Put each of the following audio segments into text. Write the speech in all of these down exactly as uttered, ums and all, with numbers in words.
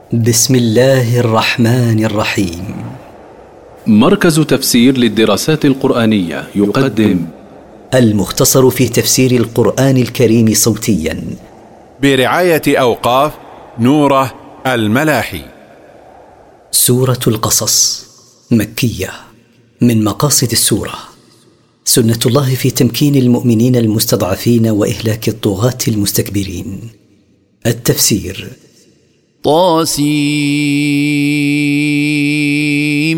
بسم الله الرحمن الرحيم. مركز تفسير للدراسات القرآنية يقدم المختصر في تفسير القرآن الكريم صوتيا برعاية أوقاف نوره الملاحي. سورة القصص مكية. من مقاصد السورة سنة الله في تمكين المؤمنين المستضعفين وإهلاك الطغاة المستكبرين. التفسير: طاسيم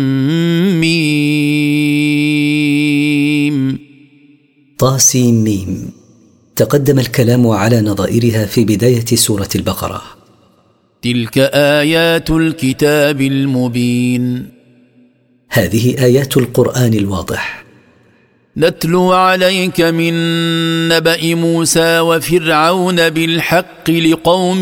ميم. طاسيم ميم. تقدم الكلام على نظائرها في بداية سورة البقرة. تلك آيات الكتاب المبين. هذه آيات القرآن الواضح. نتلو عليك من نبأ موسى وفرعون بالحق لقوم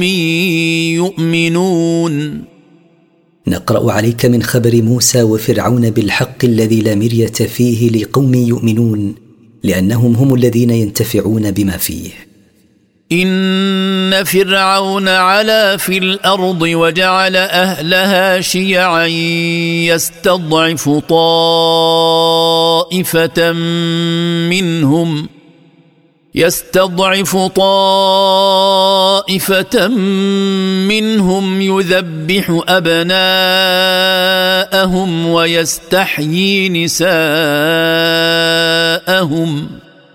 يؤمنون. نقرأ عليك من خبر موسى وفرعون بالحق الذي لا مرية فيه لقوم يؤمنون، لأنهم هم الذين ينتفعون بما فيه. إن فرعون علا في الأرض وجعل أهلها شيعا يستضعف طائفة منهم يستضعف طائفة منهم يذبح أبناءهم ويستحيي نساءهم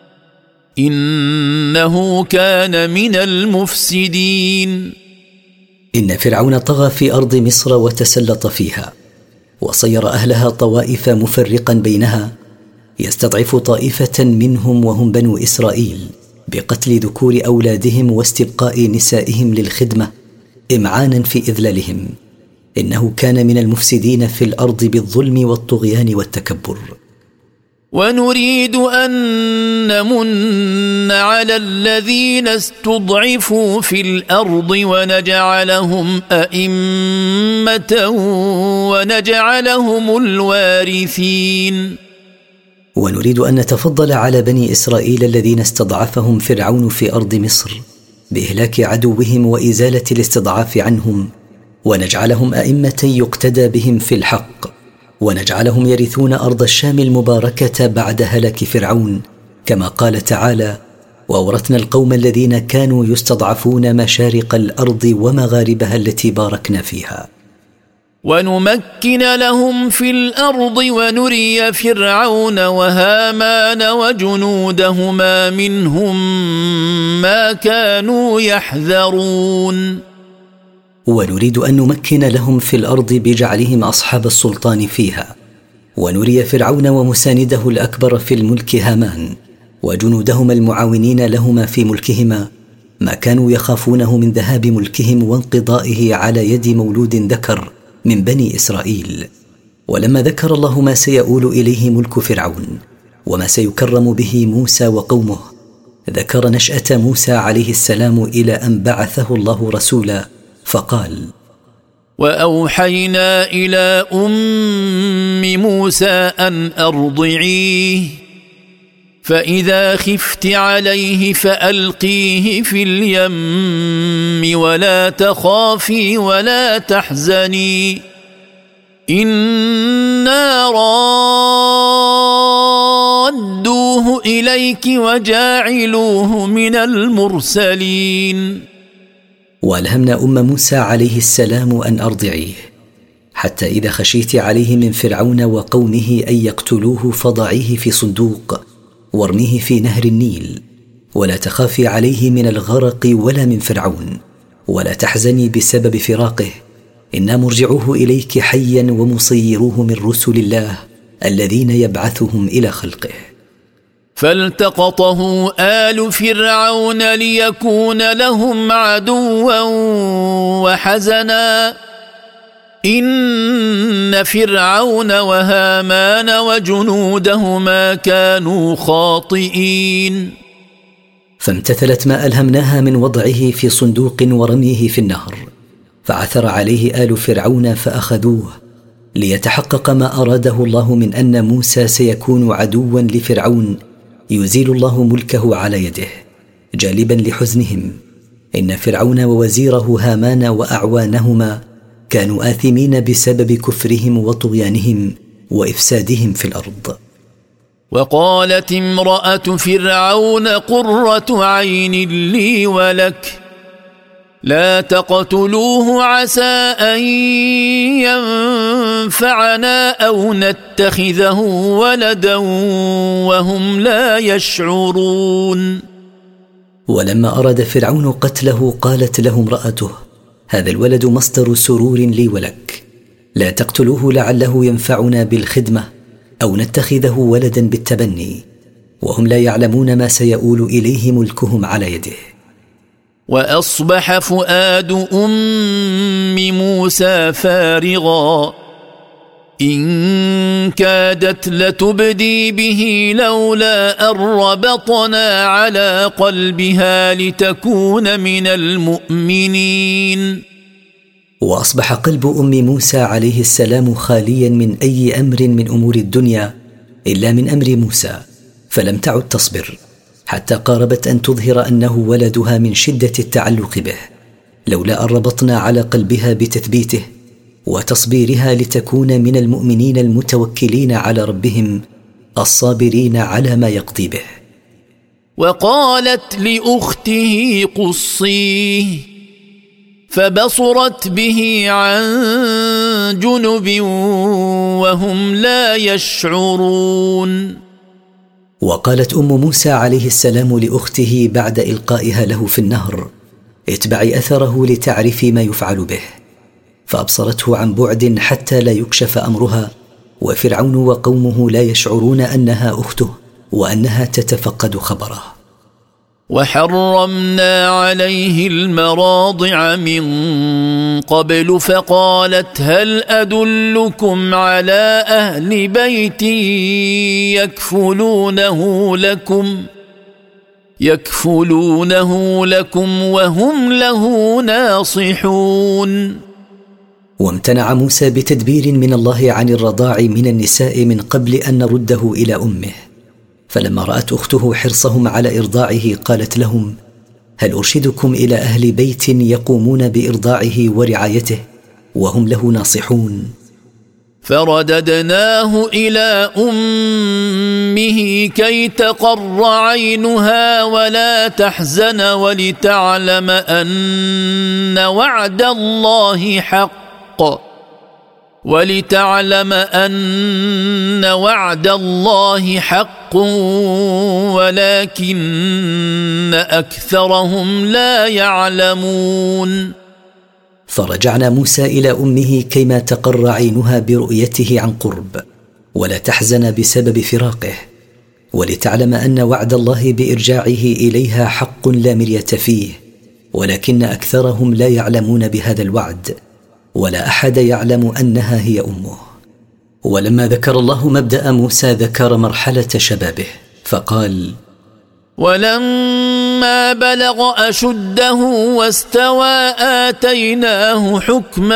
إنه كان من المفسدين. إن فرعون طغى في أرض مصر وتسلط فيها، وصير أهلها طوائف مفرقا بينها، يستضعف طائفة منهم وهم بنو إسرائيل بقتل ذكور أولادهم واستبقاء نسائهم للخدمة إمعانا في إذلالهم. إنه كان من المفسدين في الأرض بالظلم والطغيان والتكبر. ونريد أن نمن على الذين استضعفوا في الأرض ونجعلهم أئمة ونجعلهم الوارثين. ونريد أن نتفضل على بني إسرائيل الذين استضعفهم فرعون في أرض مصر بإهلاك عدوهم وإزالة الاستضعاف عنهم، ونجعلهم أئمة يقتدى بهم في الحق، ونجعلهم يرثون أرض الشام المباركة بعد هلاك فرعون، كما قال تعالى: وأورثنا القوم الذين كانوا يستضعفون مشارق الأرض ومغاربها التي باركنا فيها. ونمكن لهم في الأرض ونري فرعون وهامان وجنودهما منهم ما كانوا يحذرون. ونريد أن نمكن لهم في الأرض بجعلهم أصحاب السلطان فيها، ونري فرعون ومسانده الأكبر في الملك هامان وجنودهما المعاونين لهما في ملكهما ما كانوا يخافونه من ذهاب ملكهم وانقضائه على يد مولود ذكر من بني إسرائيل. ولما ذكر الله ما سيؤول إليه ملك فرعون وما سيكرم به موسى وقومه، ذكر نشأة موسى عليه السلام إلى أن بعثه الله رسولا، فقال: وأوحينا إلى أم موسى أن أرضعيه فإذا خفت عليه فألقيه في اليم ولا تخافي ولا تحزني إنا رادوه إليك وجاعلوه من المرسلين. وألهمنا أم موسى عليه السلام أن أرضعيه، حتى إذا خشيت عليه من فرعون وقومه أن يقتلوه فضعيه في صندوق وارميه في نهر النيل، ولا تخافي عليه من الغرق ولا من فرعون، ولا تحزني بسبب فراقه، إنا مرجعوه إليك حيا ومصيروه من رسل الله الذين يبعثهم إلى خلقه. فالتقطه آل فرعون ليكون لهم عدوا وحزنا إن فرعون وهامان وجنودهما كانوا خاطئين. فامتثلت ما ألهمناها من وضعه في صندوق ورميه في النهر، فعثر عليه آل فرعون فأخذوه، ليتحقق ما أراده الله من أن موسى سيكون عدوا لفرعون يزيل الله ملكه على يده، جالبا لحزنهم إن فرعون ووزيره هامان وأعوانهما كانوا آثمين بسبب كفرهم وطغيانهم وإفسادهم في الأرض. وقالت امرأة فرعون قرة عين لي ولك لا تقتلوه عسى أن ينفعنا أو نتخذه ولدا وهم لا يشعرون. ولما أراد فرعون قتله قالت له امرأته هذا الولد مصدر سرور لي ولك، لا تقتلوه لعله ينفعنا بالخدمة أو نتخذه ولدا بالتبني، وهم لا يعلمون ما سيؤول إليه ملكهم على يده. وأصبح فؤاد أم موسى فارغا إن كادت لتبدي به لولا أن ربطنا على قلبها لتكون من المؤمنين. وأصبح قلب أم موسى عليه السلام خاليا من أي أمر من أمور الدنيا إلا من أمر موسى، فلم تعد تصبر حتى قاربت أن تظهر أنه ولدها من شدة التعلق به، لولا أن ربطنا على قلبها بتثبيته وتصبيرها لتكون من المؤمنين المتوكلين على ربهم الصابرين على ما يقضي به. وقالت لأخته قصيه فبصرت به عن جنب وهم لا يشعرون. وقالت أم موسى عليه السلام لأخته بعد إلقائها له في النهر اتبعي أثره لتعرفي ما يفعل به، فأبصرته عن بعد حتى لا يكشف أمرها، وفرعون وقومه لا يشعرون أنها أخته وأنها تتفقد خبره. وحرمنا عليه المراضع من قبل فقالت هل أدلكم على أهل بيت يكفلونه لكم يكفلونه لكم وهم له ناصحون. وامتنع موسى بتدبير من الله عن الرضاع من النساء من قبل أن نرده إلى أمه، فلما رأت أخته حرصهم على إرضاعه قالت لهم هل أرشدكم إلى أهل بيت يقومون بإرضاعه ورعايته وهم له ناصحون؟ فرددناه إلى أمه كي تقر عينها ولا تحزن ولتعلم أن وعد الله حق ولتعلم أن وعد الله حق ولكن أكثرهم لا يعلمون. فرجعنا موسى إلى أمه كيما تقر عينها برؤيته عن قرب ولا تحزن بسبب فراقه، ولتعلم أن وعد الله بإرجاعه إليها حق لا مرية فيه، ولكن أكثرهم لا يعلمون بهذا الوعد، ولا أحد يعلم أنها هي أمه. ولما ذكر الله مبدأ موسى ذكر مرحلة شبابه فقال ولما بلغ أشده واستوى آتيناه حكما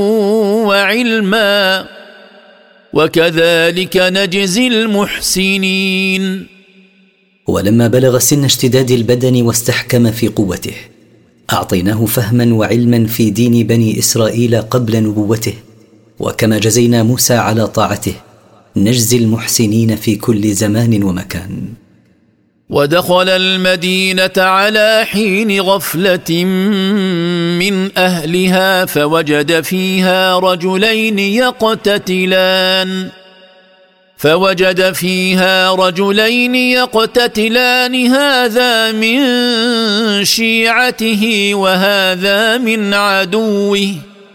وعلما وكذلك نجزي المحسنين. ولما بلغ سن اشتداد البدن واستحكم في قوته أعطيناه فهما وعلما في دين بني إسرائيل قبل نبوته، وكما جزينا موسى على طاعته نجزي المحسنين في كل زمان ومكان. ودخل المدينة على حين غفلة من أهلها فوجد فيها رجلين يقتتلان فوجد فيها رجلين يقتتلان هذا من شيعته وهذا من عدوه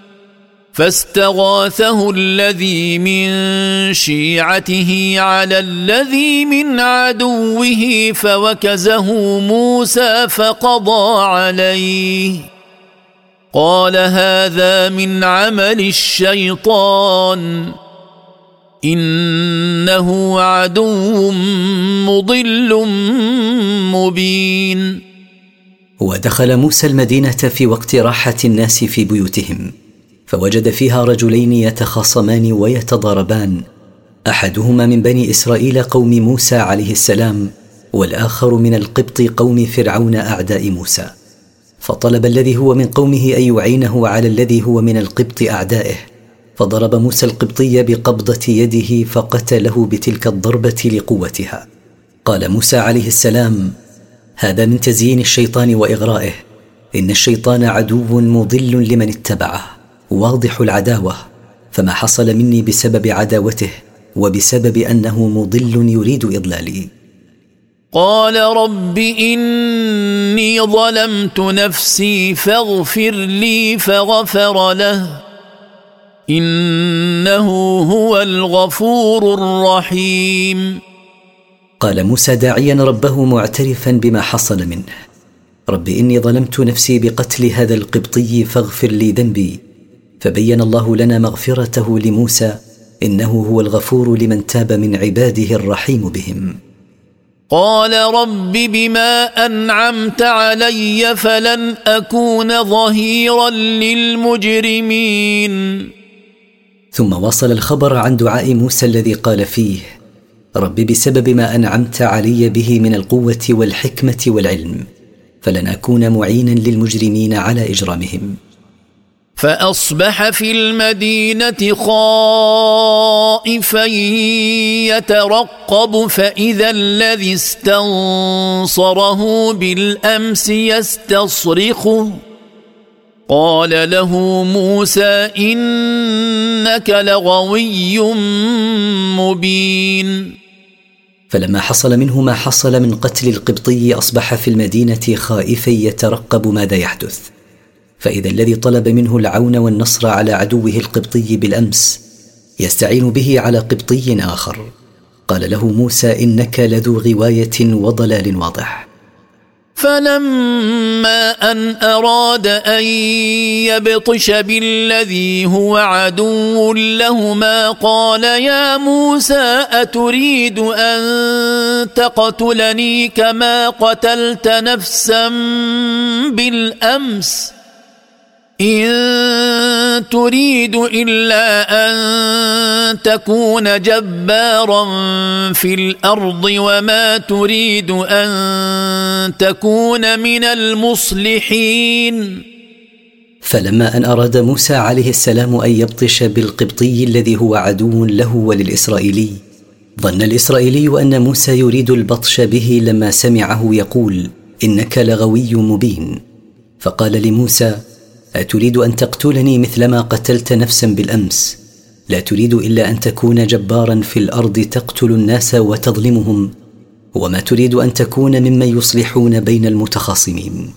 فاستغاثه الذي من شيعته على الذي من عدوه فوكزه موسى فقضى عليه قال هذا من عمل الشيطان إنه عدو مضل مبين. ودخل موسى المدينة في وقت راحة الناس في بيوتهم فوجد فيها رجلين يتخاصمان ويتضاربان، أحدهما من بني إسرائيل قوم موسى عليه السلام والآخر من القبط قوم فرعون أعداء موسى. فطلب الذي هو من قومه أن يعينه على الذي هو من القبط أعدائه، فضرب موسى القبطي بقبضة يده فقتله بتلك الضربة لقوتها. قال موسى عليه السلام: هذا من تزيين الشيطان وإغرائه، إن الشيطان عدو مضل لمن اتبعه واضح العداوة، فما حصل مني بسبب عداوته وبسبب أنه مضل يريد إضلالي. قال رب إني ظلمت نفسي فاغفر لي فغفر له إنه هو الغفور الرحيم. قال موسى داعيا ربه معترفا بما حصل منه: رب إني ظلمت نفسي بقتل هذا القبطي فاغفر لي ذنبي. فبين الله لنا مغفرته لموسى، إنه هو الغفور لمن تاب من عباده الرحيم بهم. قال رب بما أنعمت علي فلن أكون ظهيرا للمجرمين. ثم وصل الخبر عن دعاء موسى الذي قال فيه: رب بسبب ما أنعمت علي به من القوة والحكمة والعلم فلن أكون معينا للمجرمين على إجرامهم. فأصبح في المدينة خائفا يترقب فإذا الذي استنصره بالأمس يستصرخه. قال له موسى إنك لغوي مبين. فلما حصل منه ما حصل من قتل القبطي أصبح في المدينة خائفا يترقب ماذا يحدث، فإذا الذي طلب منه العون والنصر على عدوه القبطي بالأمس يستعين به على قبطي آخر. قال له موسى إنك لذو غواية وضلال واضح. فلما أن أراد أن يبطش بالذي هو عدو لهما قال يا موسى أتريد أن تقتلني كما قتلت نفسا بالأمس إن تريد إلا أن تكون جبارا في الأرض وما تريد أن تكون من المصلحين. فلما أن أراد موسى عليه السلام أن يبطش بالقبطي الذي هو عدو له وللإسرائيلي، ظن الإسرائيلي أن موسى يريد البطش به لما سمعه يقول إنك لغوي مبين، فقال لموسى أتريد أن تقتلني مثلما قتلت نفسا بالأمس؟ لا تريد إلا أن تكون جبارا في الأرض تقتل الناس وتظلمهم، وما تريد أن تكون ممن يصلحون بين المتخاصمين.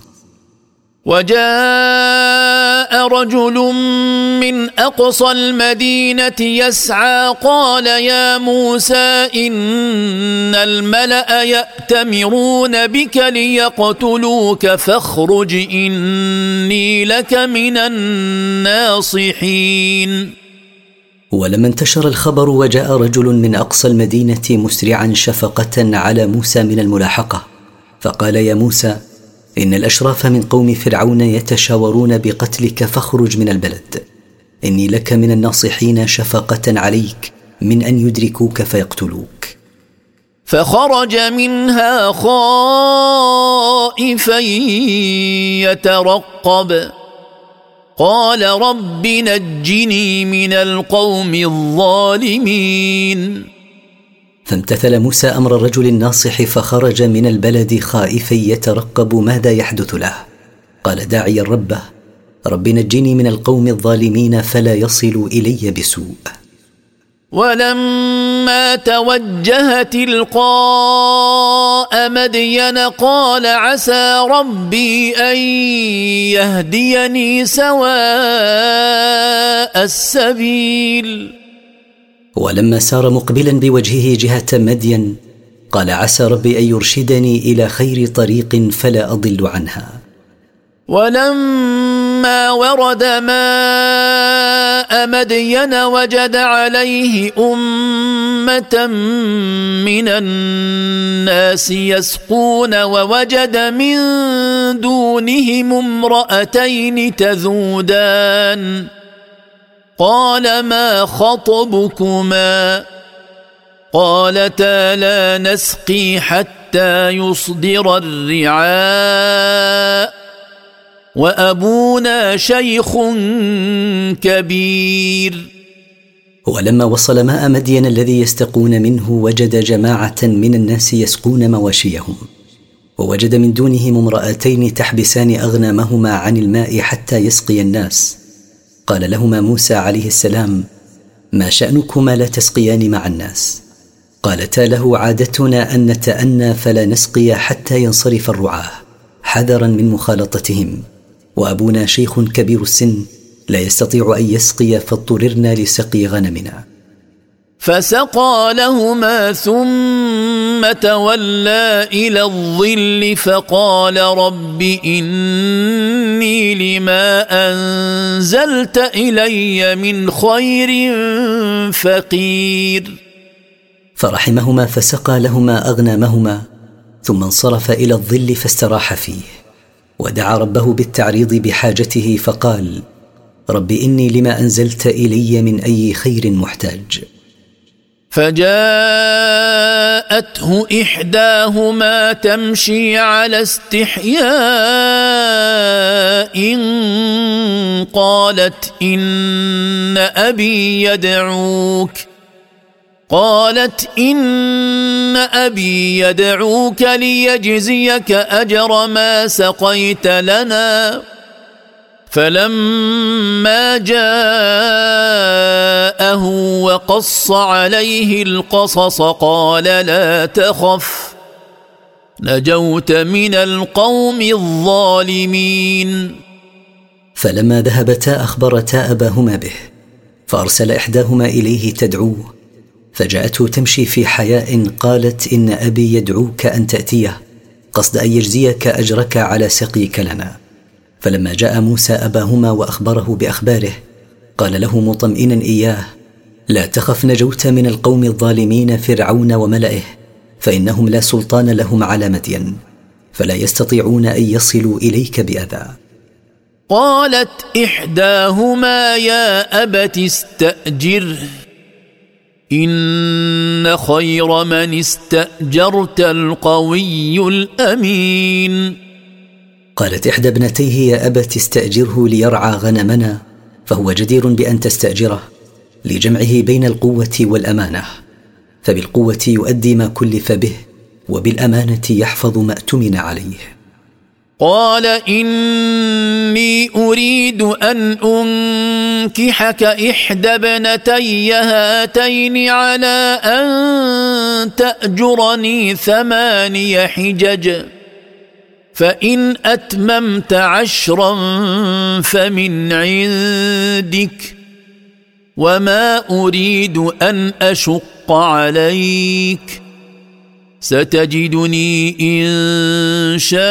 وجاء رجل من أقصى المدينة يسعى قال يا موسى إن الملأ يأتمرون بك ليقتلوك فاخرج إني لك من الناصحين. ولما انتشر الخبر وجاء رجل من أقصى المدينة مسرعا شفقة على موسى من الملاحقة، فقال يا موسى إن الأشراف من قوم فرعون يتشاورون بقتلك فاخرج من البلد، إني لك من الناصحين شفقة عليك من أن يدركوك فيقتلوك. فخرج منها خائفا يترقب قال رب نجني من القوم الظالمين. فامتثل موسى أمر الرجل الناصح فخرج من البلد خائفا يترقب ماذا يحدث له. قال داعيا ربه رب نجني من القوم الظالمين فلا يصل إلي بسوء. ولما توجه تلقاء مدين قال عسى ربي أن يهديني سواء السبيل. ولما سار مقبلا بوجهه جهة مدين قال عسى ربي أن يرشدني إلى خير طريق فلا أضل عنها. ولما ورد ماء مدين وجد عليه أمة من الناس يسقون ووجد من دونهم امرأتين تذودان قال ما خطبكما قالتا لا نسقي حتى يصدر الرعاء وأبونا شيخ كبير. ولما وصل ماء مدين الذي يستقون منه وجد جماعة من الناس يسقون مواشيهم، ووجد من دونهم امرأتين تحبسان أغنامهما عن الماء حتى يسقي الناس. قال لهما موسى عليه السلام: ما شأنكما لا تسقيان مع الناس؟ قالتا له: عادتنا أن نتأنى فلا نسقي حتى ينصرف الرعاة حذرا من مخالطتهم، وأبونا شيخ كبير السن لا يستطيع أن يسقي فاضطررنا لسقي غنمنا. فسقى لهما ثم تولى إلى الظل فقال رب إني لما أنزلت إلي من خير فقير. فرحمهما فسقى لهما أغنامهما، ثم انصرف إلى الظل فاستراح فيه، ودعا ربه بالتعريض بحاجته فقال: رب إني لما أنزلت إلي من أي خير محتاج. فجاءته إحداهما تمشي على استحياء قالت إن أبي يدعوك قالت إن أبي يدعوك ليجزيك أجر ما سقيت لنا. فلما جاءه وقص عليه القصص قال لا تخف نجوت من القوم الظالمين. فلما ذهبتا أخبرتا أباهما به، فأرسل إحداهما إليه تدعوه، فجاءته تمشي في حياء قالت إن أبي يدعوك أن تأتيه قصد أن يجزيك أجرك على سقيك لنا. فلما جاء موسى أباهما وأخبره بأخباره قال له مطمئنا إياه: لا تخف نجوت من القوم الظالمين فرعون وملئه، فإنهم لا سلطان لهم على مدين، فلا يستطيعون أن يصلوا إليك بأذى. قالت إحداهما يا أبت استأجره إن خير من استأجرت القوي الأمين. قالت إحدى ابنتيه يا أبت استأجره ليرعى غنمنا، فهو جدير بأن تستأجره لجمعه بين القوة والأمانة، فبالقوة يؤدي ما كلف به، وبالأمانة يحفظ ما اؤتمن عليه. قال إني أريد أن أنكحك إحدى ابنتي هاتين على أن تأجرني ثماني حجج، فإن أتممت عشرا فمن عندك، وما أريد أن أشق عليك، ستجدني إن شاء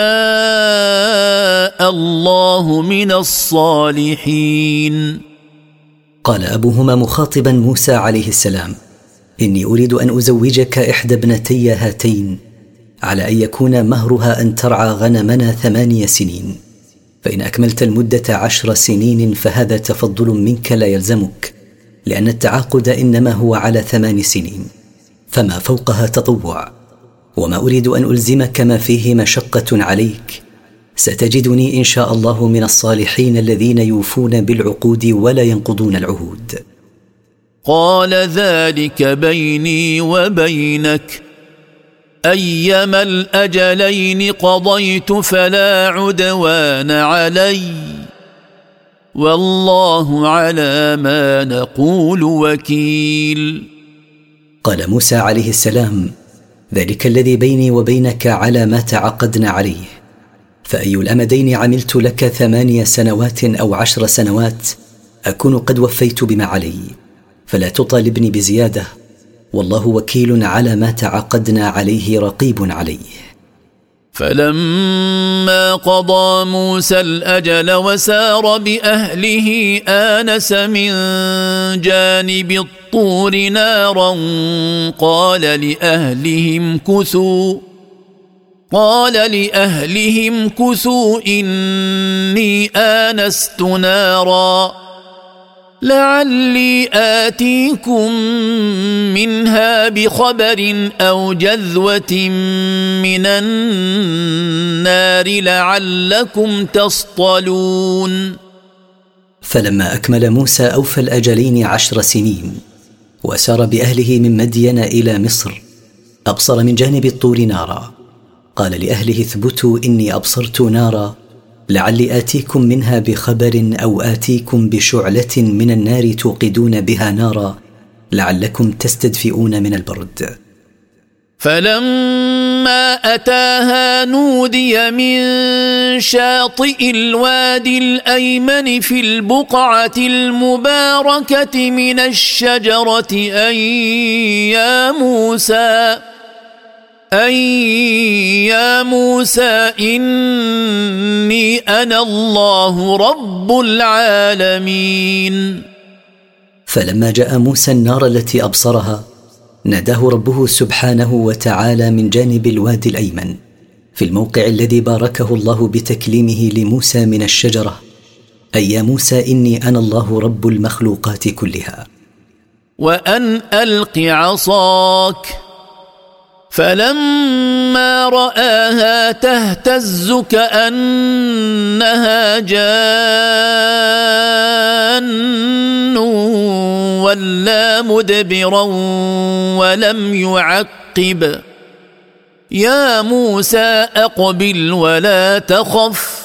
الله من الصالحين. قال أبوهما مخاطبا موسى عليه السلام: إني أريد أن أزوجك إحدى ابنتي هاتين على أن يكون مهرها أن ترعى غنمنا ثمانية سنين، فإن أكملت المدة عشر سنين فهذا تفضل منك لا يلزمك، لأن التعاقد إنما هو على ثمان سنين، فما فوقها تطوع، وما أريد أن ألزمك ما فيه مشقة عليك، ستجدني إن شاء الله من الصالحين الذين يوفون بالعقود ولا ينقضون العهود. قال ذلك بيني وبينك، أيما الأجلين قضيت فلا عدوان علي، والله على ما نقول وكيل. قال موسى عليه السلام: ذلك الذي بيني وبينك على ما تعقدنا عليه، فأي الأمدين عملت لك ثمانية سنوات أو عشر سنوات أكون قد وفيت بما علي، فلا تطالبني بزيادة، والله وكيل على ما تعقدنا عليه رقيب عليه. فلما قضى موسى الأجل وسار بأهله آنس من جانب الطور نارا قال لأهلهم كثوا قال لأهلهم كثوا إني آنست نارا لعلي آتيكم منها بخبر أو جذوة من النار لعلكم تصطلون. فلما أكمل موسى أوفى الأجلين عشر سنين وسار بأهله من مدين إلى مصر، أبصر من جانب الطور نارا، قال لأهله اثبتوا إني أبصرت نارا لعلي آتيكم منها بخبر أو آتيكم بشعلة من النار توقدون بها نارا لعلكم تستدفئون من البرد. فلما أتاها نودي من شاطئ الوادي الأيمن في البقعة المباركة من الشجرة أن يا موسى أن يا موسى إني أنا الله رب العالمين. فلما جاء موسى النار التي أبصرها ناداه ربه سبحانه وتعالى من جانب الوادي الأيمن في الموقع الذي باركه الله بتكليمه لموسى من الشجرة، أي يا موسى إني أنا الله رب المخلوقات كلها. وأن ألق عصاك، فلما رآها تهتز كأنها جان ولا مدبرا ولم يعقب. يا موسى أقبل ولا تخف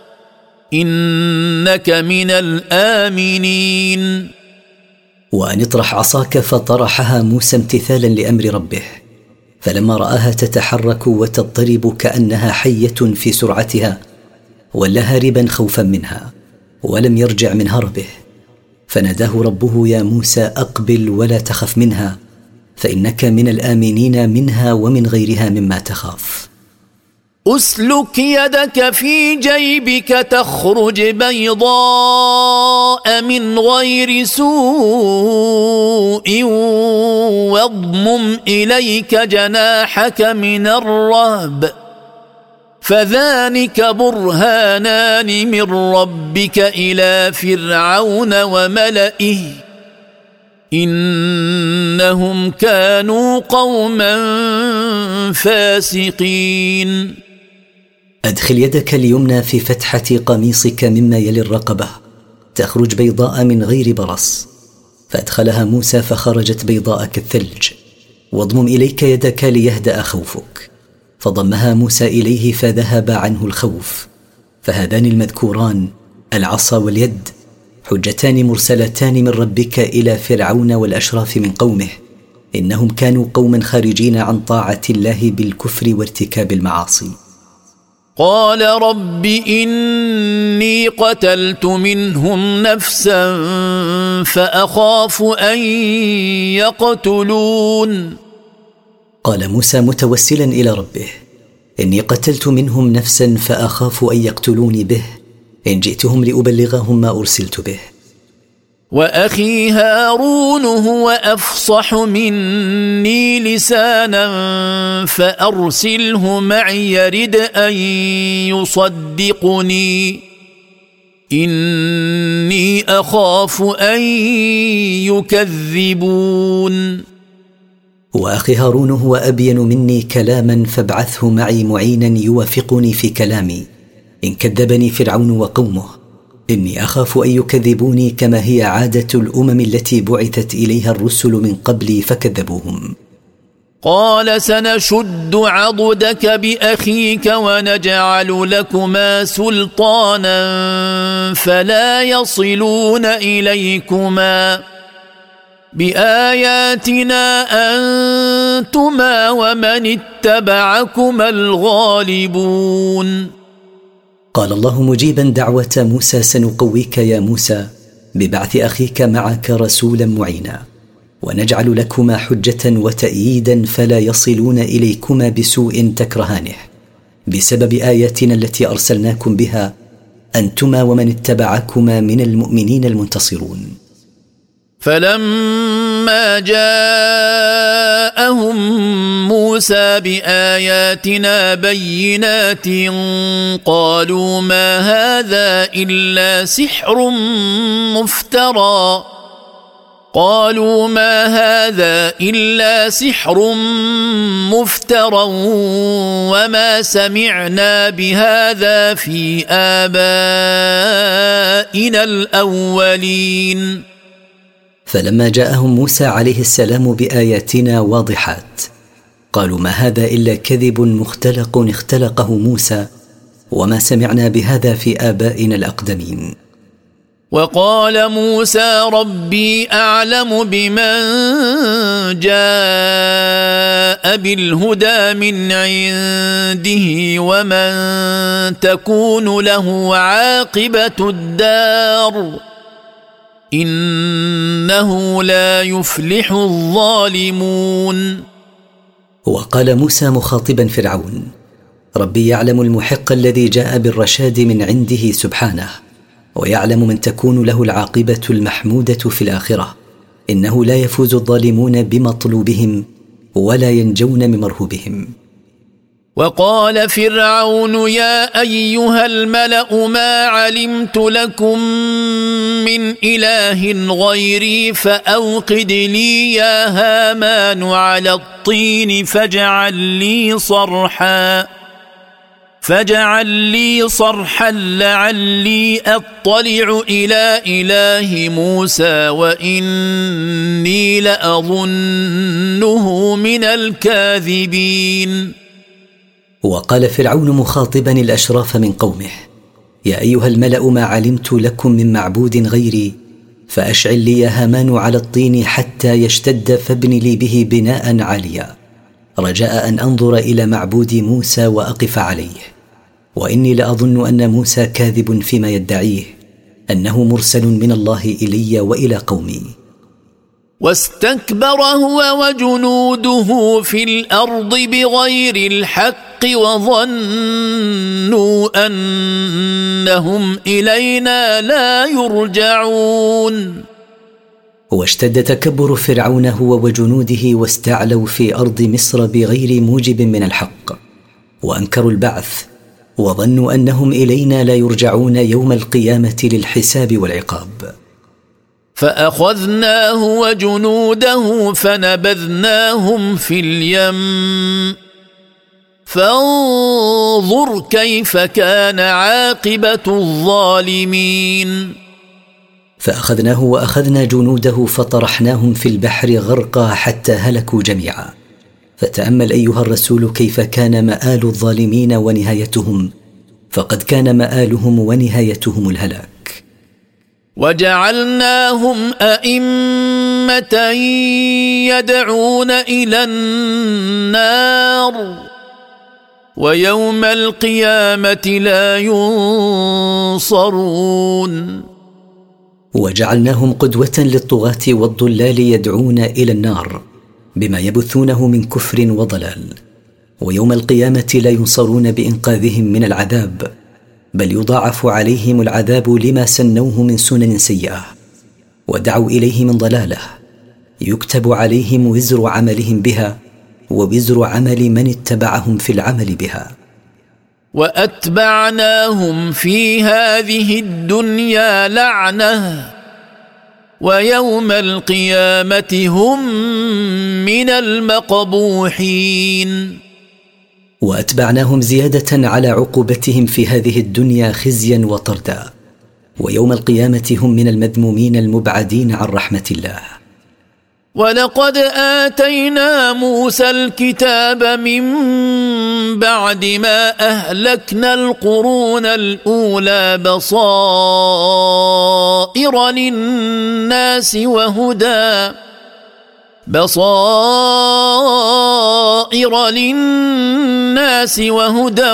إنك من الآمنين. وأن اطرح عصاك، فطرحها موسى امتثالا لأمر ربه، فلما رآها تتحرك وتضطرب كأنها حية في سرعتها ولا هاربا خوفا منها ولم يرجع من هربه، فناداه ربه يا موسى أقبل ولا تخف منها فإنك من الآمنين منها ومن غيرها مما تخاف. أسلك يدك في جيبك تخرج بيضاء من غير سوء واضمم إليك جناحك من الرهب فذلك برهانان من ربك إلى فرعون وملئه إنهم كانوا قوما فاسقين. أدخل يدك اليمنى في فتحة قميصك مما يلي الرقبة تخرج بيضاء من غير برص، فأدخلها موسى فخرجت بيضاء كالثلج. واضمم إليك يدك ليهدأ خوفك، فضمها موسى إليه فذهب عنه الخوف. فهذان المذكوران العصا واليد حجتان مرسلتان من ربك إلى فرعون والأشراف من قومه، إنهم كانوا قوما خارجين عن طاعة الله بالكفر وارتكاب المعاصي. قال رب إني قتلت منهم نفسا فأخاف أن يقتلون. قال موسى متوسلا إلى ربه إني قتلت منهم نفسا فأخاف أن يقتلوني به إن جئتهم لأبلغهم ما أرسلت به. وأخي هارون هو أفصح مني لسانا فأرسله معي يرد أن يصدقني إني أخاف أن يكذبون. وأخي هارون هو أبين مني كلاما فابعثه معي معينا يوافقني في كلامي إن كذبني فرعون وقومه إني أخاف أن يكذبوني كما هي عادة الأمم التي بعثت إليها الرسل من قبلي فكذبوهم. قال سنشد عضدك بأخيك ونجعل لكما سلطانا فلا يصلون إليكما بآياتنا أنتما ومن اتبعكما الغالبون. قال الله مجيبا دعوة موسى سنقويك يا موسى ببعث أخيك معك رسولا معينا ونجعل لكما حجة وتأييدا فلا يصلون إليكما بسوء تكرهانه بسبب آياتنا التي أرسلناكم بها أنتما ومن اتبعكما من المؤمنين المنتصرون. فلما فلما جاءهم موسى بآياتنا بينات قالوا ما هذا إلا سحر مفترى قالوا ما هذا إلا سحر مفترى وما سمعنا بهذا في آبائنا الأولين. فلما جاءهم موسى عليه السلام بآياتنا واضحات قالوا ما هذا إلا كذب مختلق اختلقه موسى وما سمعنا بهذا في آبائنا الأقدمين. وقال موسى ربي أعلم بمن جاء بالهدى من عنده ومن تكون له عاقبة الدار إنه لا يفلح الظالمون. وقال موسى مخاطبا فرعون ربي يعلم المحق الذي جاء بالرشاد من عنده سبحانه ويعلم من تكون له العاقبة المحمودة في الآخرة إنه لا يفوز الظالمون بمطلوبهم ولا ينجون من مرهوبهم. وقال فرعون يا أيها الملأ ما علمت لكم من إله غيري فأوقد لي يا هامان على الطين فاجعل لي صرحا فاجعل لي صرحا لعلي أطلع إلى إله موسى وإني لأظنه من الكاذبين. وقال فرعون مخاطبا الأشراف من قومه يا أيها الملأ ما علمت لكم من معبود غيري فأشعل لي يا هامان على الطين حتى يشتد فابن لي به بناء عاليا رجاء أن أنظر إلى معبود موسى وأقف عليه وإني لأظن أن موسى كاذب فيما يدعيه أنه مرسل من الله إلي وإلى قومي. واستكبر هو وجنوده في الأرض بغير الحق وظنوا أنهم إلينا لا يرجعون. واشتد تكبر فرعون هو وجنوده واستعلوا في أرض مصر بغير موجب من الحق وأنكروا البعث وظنوا أنهم إلينا لا يرجعون يوم القيامة للحساب والعقاب. فأخذناه وجنوده فنبذناهم في اليم فانظر كيف كان عاقبة الظالمين. فأخذناه وأخذنا جنوده فطرحناهم في البحر غرقا حتى هلكوا جميعا. فتأمل أيها الرسول كيف كان مآل الظالمين ونهايتهم فقد كان مآلهم ونهايتهم الهلاك. وجعلناهم أئمة يدعون إلى النار ويوم القيامة لا ينصرون. وجعلناهم قدوة للطغاة والضلال يدعون إلى النار بما يبثونه من كفر وضلال ويوم القيامة لا ينصرون بإنقاذهم من العذاب بل يضاعف عليهم العذاب لما سنوه من سنن سيئة ودعوا إليه من ضلاله يكتب عليهم وزر عملهم بها ووزر عمل من اتبعهم في العمل بها. وأتبعناهم في هذه الدنيا لعنة ويوم القيامة هم من المقبوحين. وأتبعناهم زيادة على عقوبتهم في هذه الدنيا خزيا وطردا ويوم القيامة هم من المذمومين المبعدين عن رحمة الله. ولقد آتينا موسى الكتاب من بعد ما أهلكنا القرون الأولى بصائر للناس وهدى بصائر للناس وهدى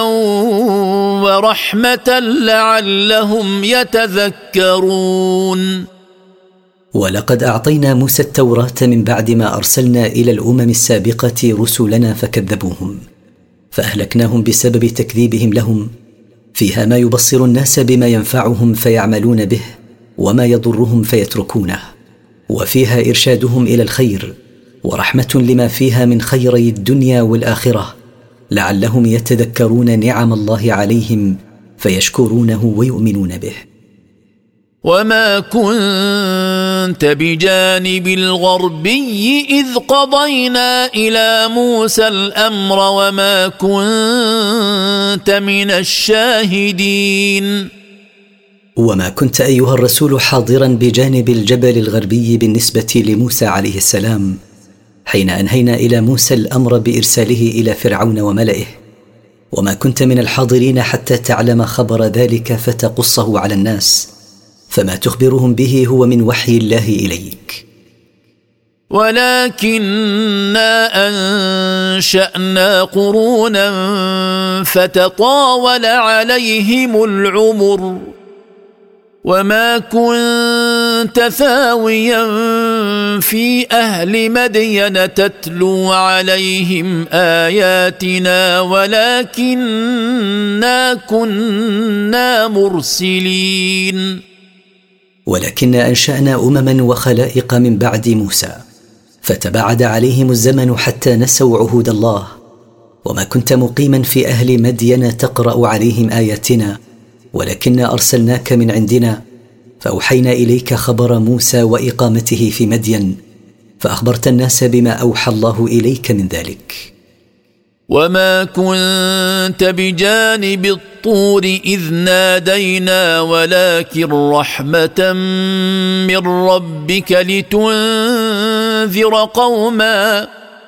ورحمة لعلهم يتذكرون. ولقد أعطينا موسى التوراة من بعد ما أرسلنا إلى الأمم السابقة رسلنا فكذبوهم فأهلكناهم بسبب تكذيبهم لهم فيها ما يبصر الناس بما ينفعهم فيعملون به وما يضرهم فيتركونه وفيها إرشادهم إلى الخير ورحمة لما فيها من خيري الدنيا والآخرة، لعلهم يتذكرون نعم الله عليهم فيشكرونه ويؤمنون به. وما كنت بجانب الغربي إذ قضينا إلى موسى الأمر وما كنت من الشاهدين. وما كنت أيها الرسول حاضرا بجانب الجبل الغربي بالنسبة لموسى عليه السلام حين أنهينا إلى موسى الأمر بإرساله إلى فرعون وملئه، وما كنت من الحاضرين حتى تعلم خبر ذلك فتقصه على الناس، فما تخبرهم به هو من وحي الله إليك. ولكننا أنشأنا قرونا فتطاول عليهم العمر وما كنت ثاويا في أهل مدين تتلو عليهم آياتنا ولكننا كنا مرسلين. ولكن أنشأنا أمما وخلائق من بعد موسى فتباعد عليهم الزمن حتى نسوا عهود الله، وما كنت مقيما في أهل مدين تقرأ عليهم آياتنا ولكن أرسلناك من عندنا فأوحينا إليك خبر موسى وإقامته في مدين فأخبرت الناس بما أوحى الله إليك من ذلك. وما كنت بجانب الطور إذ نادينا ولكن رحمة من ربك لتنذر قوما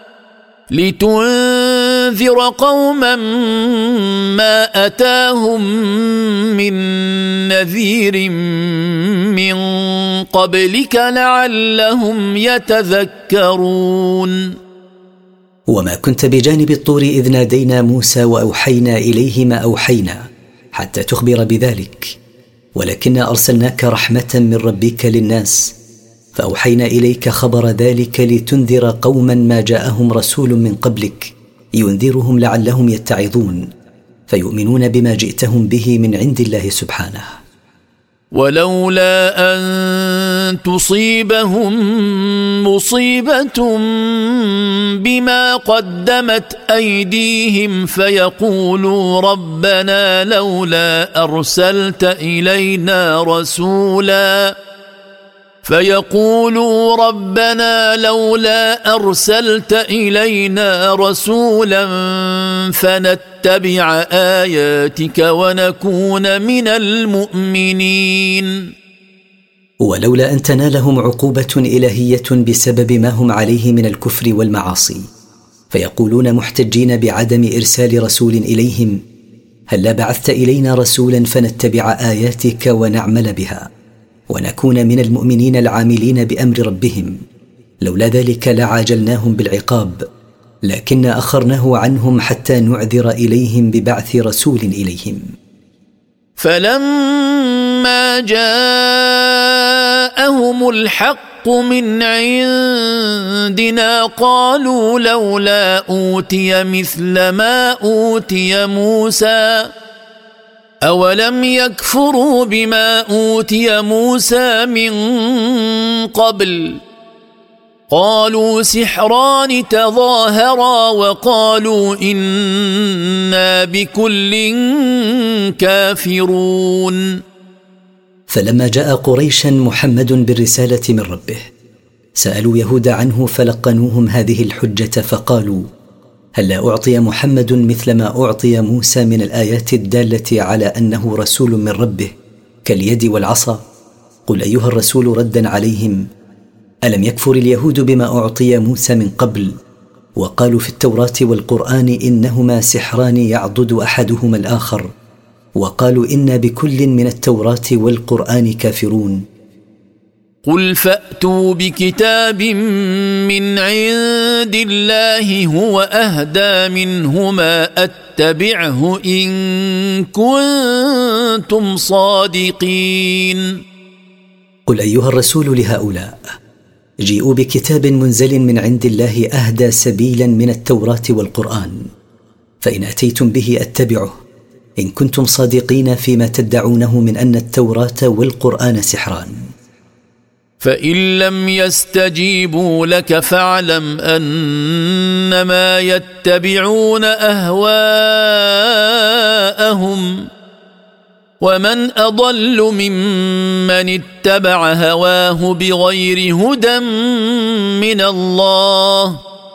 لتنذر قوما ما أتاهم من نذير من قبلك لعلهم يتذكرون. وما كنت بجانب الطور إذ نادينا موسى وأوحينا إليه ما أوحينا حتى تخبر بذلك، ولكن أرسلناك رحمة من ربك للناس فأوحينا إليك خبر ذلك لتنذر قوما ما جاءهم رسول من قبلك ينذرهم لعلهم يتعظون فيؤمنون بما جئتهم به من عند الله سبحانه. ولولا أن تصيبهم مصيبة بما قدمت أيديهم فيقولوا ربنا لولا أرسلت إلينا رسولا فيقولوا ربنا لولا أرسلت إلينا رسولا فنتبع آياتك ونكون من المؤمنين. ولولا أن تنالهم عقوبة إلهية بسبب ما هم عليه من الكفر والمعاصي فيقولون محتجين بعدم إرسال رسول إليهم هلا بعثت إلينا رسولا فنتبع آياتك ونعمل بها ونكون من المؤمنين العاملين بأمر ربهم، لولا ذلك لعاجلناهم بالعقاب لكن أخرناه عنهم حتى نعذر إليهم ببعث رسول إليهم. فلما جاءهم الحق من عندنا قالوا لولا أوتي مثل ما أوتي موسى أولم يكفروا بما أوتي موسى من قبل قالوا سحران تظاهرا وقالوا إنا بكل كافرون. فلما جاء قريشا محمد بالرسالة من ربه سألوا يهود عنه فلقنوهم هذه الحجة فقالوا هلا أعطي محمد مثل ما أعطي موسى من الآيات الدالة على أنه رسول من ربه كاليد والعصا؟ قل أيها الرسول ردا عليهم ألم يكفر اليهود بما أعطي موسى من قبل وقالوا في التوراة والقرآن إنهما سحران يعضد أحدهما الآخر وقالوا إنا بكل من التوراة والقرآن كافرون. قل فأتوا بكتاب من عند الله هو أهدى منهما أتبعه إن كنتم صادقين. قل أيها الرسول لهؤلاء جيئوا بكتاب منزل من عند الله أهدى سبيلا من التوراة والقرآن فإن أتيتم به أتبعه إن كنتم صادقين فيما تدعونه من أن التوراة والقرآن سحران. فإن لم يستجيبوا لك فاعلم أنما يتبعون أهواءهم ومن أضل ممن اتبع هواه بغير هدى من الله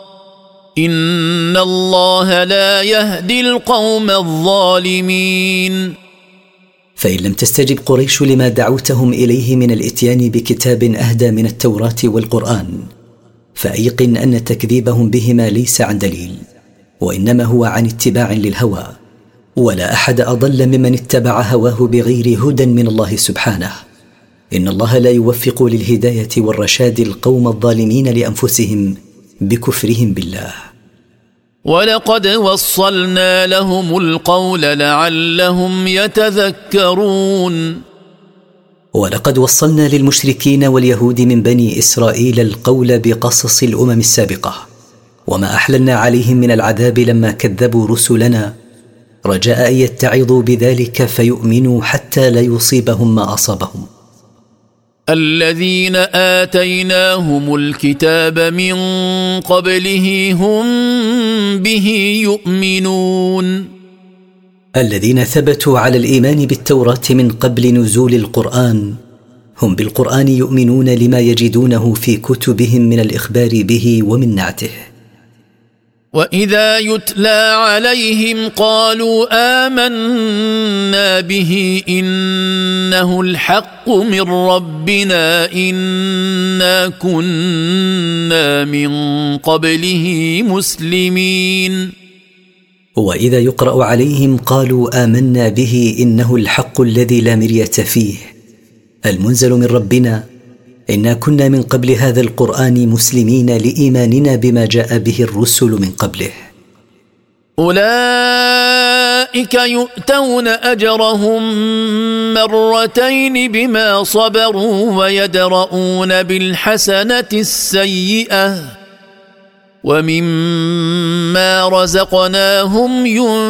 إن الله لا يهدي القوم الظالمين. فإن لم تستجب قريش لما دعوتهم إليه من الإتيان بكتاب أهدى من التوراة والقرآن فأيقن أن تكذيبهم بهما ليس عن دليل وإنما هو عن اتباع للهوى، ولا أحد أضل ممن اتبع هواه بغير هدى من الله سبحانه. إن الله لا يوفق للهداية والرشاد القوم الظالمين لأنفسهم بكفرهم بالله. ولقد وصلنا لهم القول لعلهم يتذكرون. ولقد وصلنا للمشركين واليهود من بني إسرائيل القول بقصص الأمم السابقة وما أحللنا عليهم من العذاب لما كذبوا رسلنا رجاء أن يتعظوا بذلك فيؤمنوا حتى لا يصيبهم ما أصابهم. الذين آتيناهم الكتاب من قبله هم به يؤمنون. الذين ثبتوا على الإيمان بالتوراة من قبل نزول القرآن هم بالقرآن يؤمنون لما يجدونه في كتبهم من الإخبار به ومن نعته. وإذا يتلى عليهم قالوا آمنا به إنه الحق من ربنا إنا كنا من قبله مسلمين. وإذا يقرأ عليهم قالوا آمنا به إنه الحق الذي لا مرية فيه المنزل من ربنا إنا كنا من قبل هذا القرآن مسلمين لإيماننا بما جاء به الرسل من قبله. أولئك يؤتون أجرهم مرتين بما صبروا ويدرؤون بالحسنة السيئة ومما رزقناهم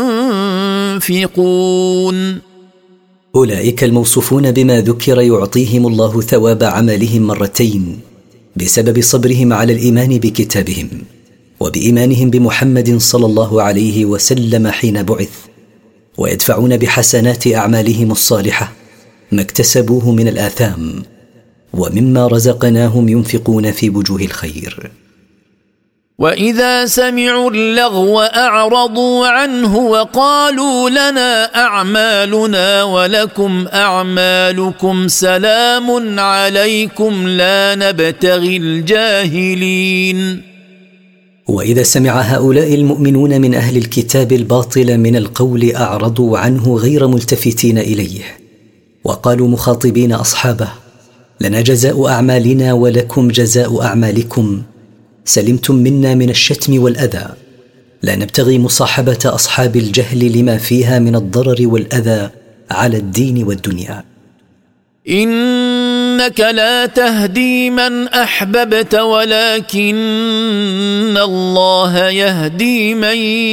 ينفقون. أولئك الموصوفون بما ذكر يعطيهم الله ثواب عملهم مرتين بسبب صبرهم على الإيمان بكتابهم وبإيمانهم بمحمد صلى الله عليه وسلم حين بعث، ويدفعون بحسنات أعمالهم الصالحة ما اكتسبوه من الآثام ومما رزقناهم ينفقون في وجوه الخير. وإذا سمعوا اللغو أعرضوا عنه وقالوا لنا أعمالنا ولكم أعمالكم سلام عليكم لا نبتغي الجاهلين. وإذا سمع هؤلاء المؤمنون من أهل الكتاب الباطل من القول أعرضوا عنه غير ملتفتين إليه وقالوا مخاطبين أصحابه لنا جزاء أعمالنا ولكم جزاء أعمالكم سلمتم منا من الشتم والأذى لا نبتغي مصاحبة أصحاب الجهل لما فيها من الضرر والأذى على الدين والدنيا. إنك لا تهدي من أحببت ولكن الله يهدي من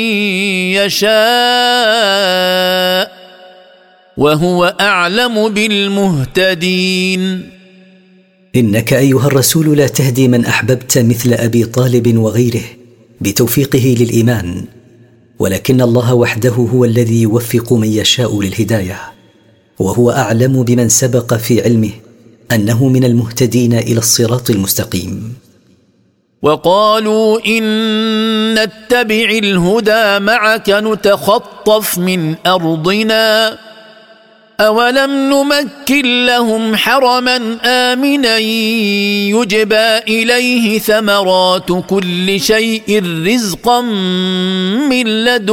يشاء وهو أعلم بالمهتدين. إنك أيها الرسول لا تهدي من أحببت مثل أبي طالب وغيره بتوفيقه للإيمان، ولكن الله وحده هو الذي يوفق من يشاء للهداية، وهو أعلم بمن سبق في علمه أنه من المهتدين إلى الصراط المستقيم. وقالوا إن نتبع الهدى معك نتخطف من أرضنا أولم نمكن لهم حرما آمنا يجبى إليه ثمرات كل شيء رزقا من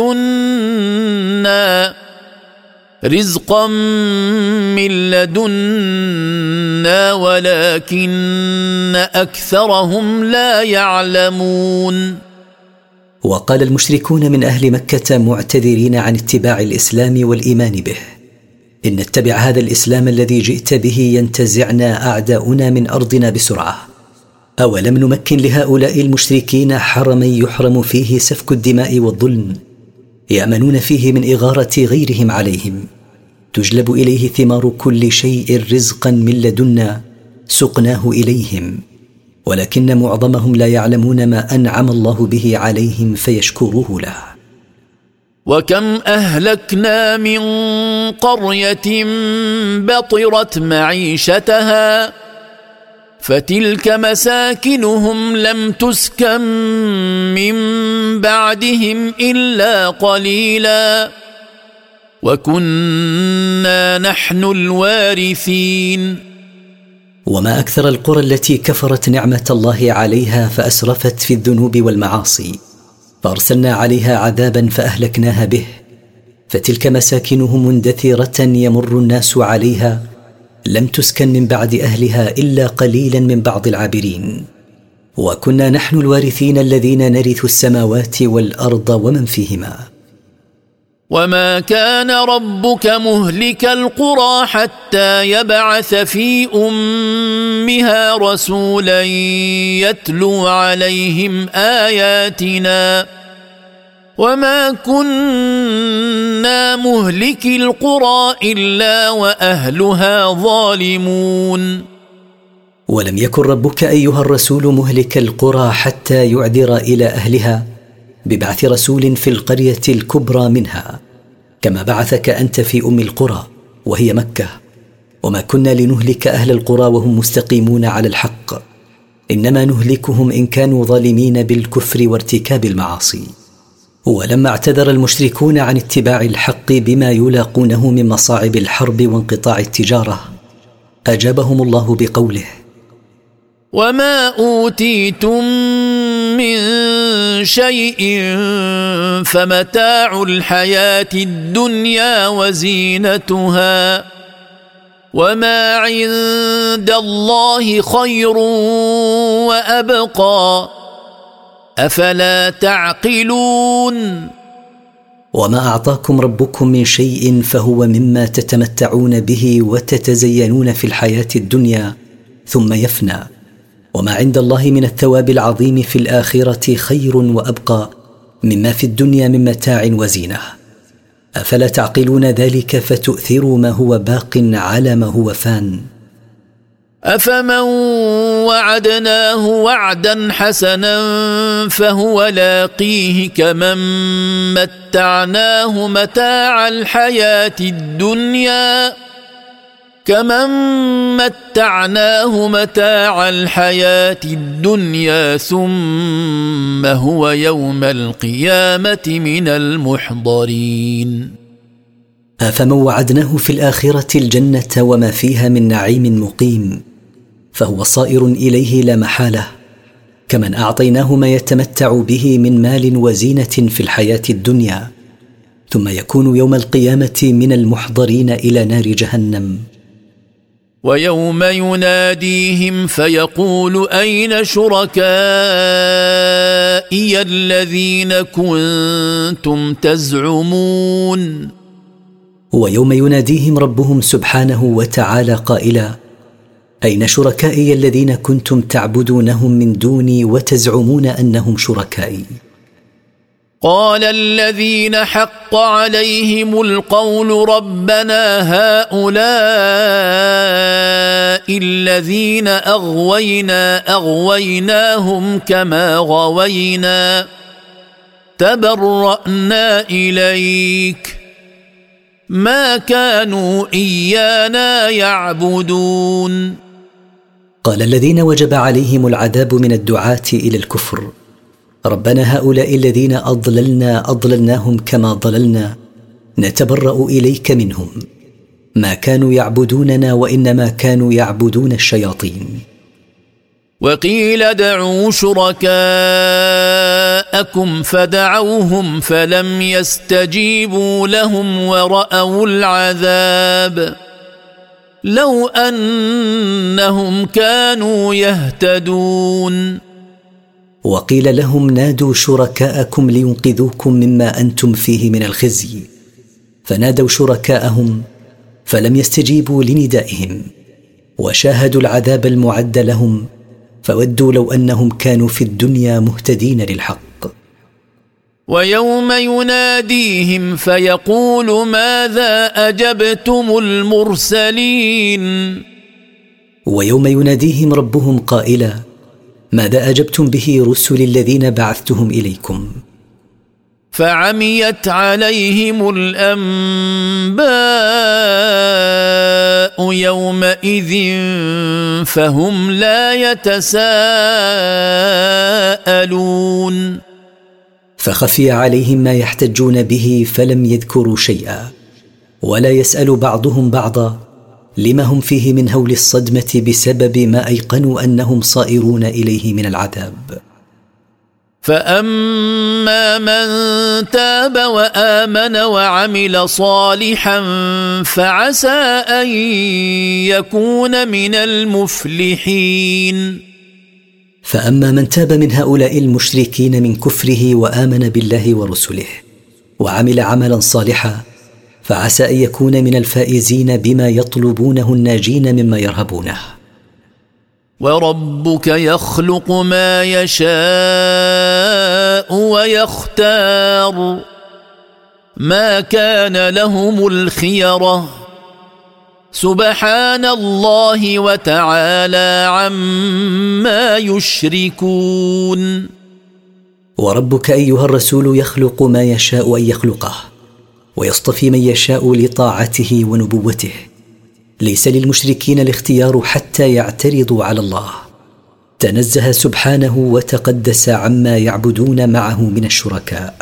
لدنا رزقا من لدنا ولكن أكثرهم لا يعلمون. وقال المشركون من أهل مكة معتذرين عن اتباع الإسلام والإيمان به إن نتبع هذا الإسلام الذي جئت به ينتزعنا أعداؤنا من أرضنا بسرعة. أولم نمكن لهؤلاء المشركين حرما يحرم فيه سفك الدماء والظلم يأمنون فيه من إغارة غيرهم عليهم، تجلب إليه ثمار كل شيء رزقا من لدنا سقناه اليهم، ولكن معظمهم لا يعلمون ما انعم الله به عليهم فيشكروه له. وكم أهلكنا من قرية بطرت معيشتها فتلك مساكنهم لم تسكن من بعدهم إلا قليلا وكنا نحن الوارثين. وما أكثر القرى التي كفرت نعمة الله عليها فأسرفت في الذنوب والمعاصي، فأرسلنا عليها عذابا فأهلكناها به، فتلك مساكنهم مندثرة يمر الناس عليها لم تسكن من بعد أهلها إلا قليلا من بعض العابرين. وكنا نحن الوارثين الذين نرث السماوات والأرض ومن فيهما. وما كان ربك مهلك القرى حتى يبعث في أمها رسولا يتلو عليهم آياتنا وما كنا مهلك القرى إلا وأهلها ظالمون. ولم يكن ربك أيها الرسول مهلك القرى حتى يعذر إلى أهلها ببعث رسول في القرية الكبرى منها، كما بعثك أنت في أم القرى وهي مكة. وما كنا لنهلك أهل القرى وهم مستقيمون على الحق، إنما نهلكهم إن كانوا ظالمين بالكفر وارتكاب المعاصي. ولما اعتذر المشركون عن اتباع الحق بما يلاقونه من مصاعب الحرب وانقطاع التجارة، أجابهم الله بقوله: وما أوتيتم من شيء فمتاع الحياة الدنيا وزينتها وما عند الله خير وأبقى أفلا تعقلون. وما أعطاكم ربكم من شيء فهو مما تتمتعون به وتتزينون في الحياة الدنيا ثم يفنى، وما عند الله من الثواب العظيم في الآخرة خير وأبقى مما في الدنيا من متاع وزينة. أفلا تعقلون ذلك فتؤثروا ما هو باق على ما هو فان؟ أفمن وعدناه وعدا حسنا فهو لاقيه كمن متعناه متاع الحياة الدنيا كمن متعناه متاع الحياة الدنيا ثم هو يوم القيامة من المحضرين. أفمن وعدناه في الآخرة الجنة وما فيها من نعيم مقيم فهو صائر إليه لا محالة، كمن أعطيناه ما يتمتع به من مال وزينة في الحياة الدنيا ثم يكون يوم القيامة من المحضرين إلى نار جهنم. ويوم يناديهم فيقول أين شركائي الذين كنتم تزعمون. ويوم يناديهم ربهم سبحانه وتعالى قائلا: أين شركائي الذين كنتم تعبدونهم من دوني وتزعمون أنهم شركائي؟ قال الذين حق عليهم القول ربنا هؤلاء الذين أغوينا أغويناهم كما غوينا تبرأنا إليك ما كانوا إيانا يعبدون. قال الذين وجب عليهم العذاب من الدعاة إلى الكفر: ربنا هؤلاء الذين أضللنا أضللناهم كما ضللنا نتبرأ إليك منهم ما كانوا يعبدوننا وإنما كانوا يعبدون الشياطين. وقيل ادعوا شركاءكم فدعوهم فلم يستجيبوا لهم ورأوا العذاب لو أنهم كانوا يهتدون. وقيل لهم نادوا شركاءكم لينقذوكم مما أنتم فيه من الخزي، فنادوا شركاءهم فلم يستجيبوا لندائهم وشاهدوا العذاب المعد لهم، فودوا لو أنهم كانوا في الدنيا مهتدين للحق. ويوم يناديهم فيقول ماذا أجبتم المرسلين ويوم يناديهم ربهم قائلا: ماذا أجبتم به رسل الذين بعثتهم إليكم؟ فعميت عليهم الأنباء يومئذ فهم لا يتساءلون. فخفي عليهم ما يحتجون به فلم يذكروا شيئا، ولا يسأل بعضهم بعضا لما هم فيه من هول الصدمة بسبب ما أيقنوا أنهم صائرون إليه من العذاب. فأما من تاب وآمن وعمل صالحا فعسى أن يكون من المفلحين. فأما من تاب من هؤلاء المشركين من كفره وآمن بالله ورسله وعمل عملا صالحا فعسى أن يكون من الفائزين بما يطلبونه الناجين مما يرهبونه. وربك يخلق ما يشاء ويختار ما كان لهم الخيرة سبحان الله وتعالى عما يشركون. وربك أيها الرسول يخلق ما يشاء أن يخلقه ويصطفي من يشاء لطاعته ونبوته. ليس للمشركين الاختيار حتى يعترضوا على الله، تنزه سبحانه وتقدس عما يعبدون معه من الشركاء.